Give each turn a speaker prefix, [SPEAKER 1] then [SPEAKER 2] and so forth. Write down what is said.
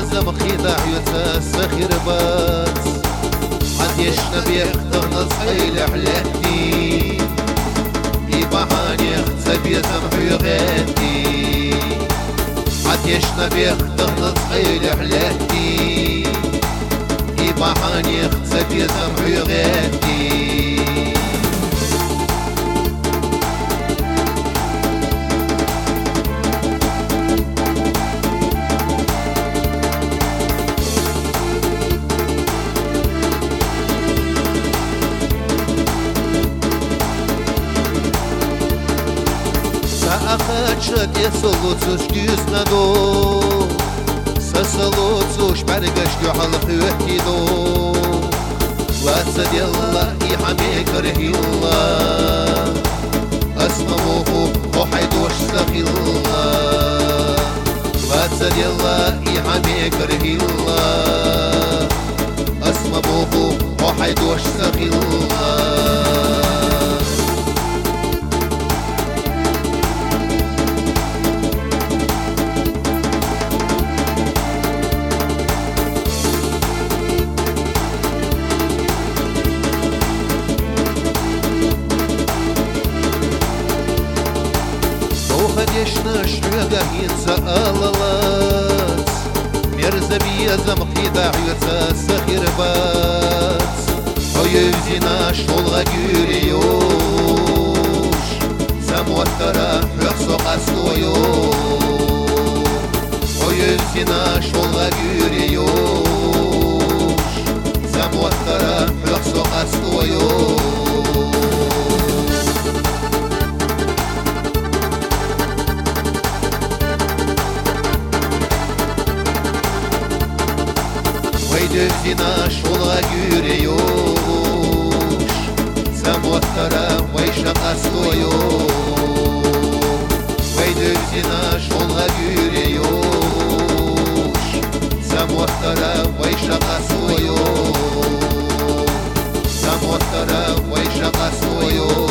[SPEAKER 1] بيزم خيدع يتسخر بات عديش نبيخ تغنص حيل حلاتي يبعاني اختسى بيزم حيغاتي عديش نبيخ تغنص حيل حلاتي يبعاني اختسى بيزم حيغاتي Ахачат я солоцуш гюзнадо Сасалоцуш баргашгю халхуэтидо Ватсад ялла и хамекар хилла Асмамуху охайдош сахилла Ватсад ялла и хамекар хилла Асмамуху охайдош сахилла Конечно, шрагахинца алалац Мерзабия замхидахюца сахирбац Ойевзина шолга гюриюш Замуаттара хөхсоқа стойуш Ойевзина шолга гюриюш Замуаттара хөхсоқа стойуш Dövzina şolga gürüyüş Zamottara vayşaqa soyuş Vay dövzina şolga gürüyüş Zamottara vayşaqa soyuş Zamottara vayşaqa soyuş